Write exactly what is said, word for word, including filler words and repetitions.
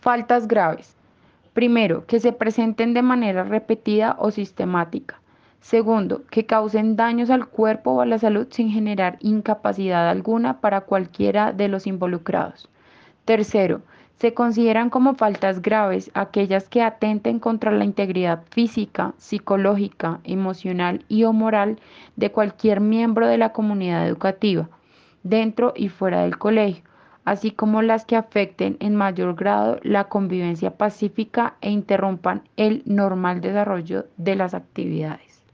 Faltas graves. Primero, que se presenten de manera repetida o sistemática. Segundo, que causen daños al cuerpo o a la salud sin generar incapacidad alguna para cualquiera de los involucrados. Tercero, se consideran como faltas graves aquellas que atenten contra la integridad física, psicológica, emocional y o moral de cualquier miembro de la comunidad educativa, dentro y fuera del colegio, así como las que afecten en mayor grado la convivencia pacífica e interrumpan el normal desarrollo de las actividades.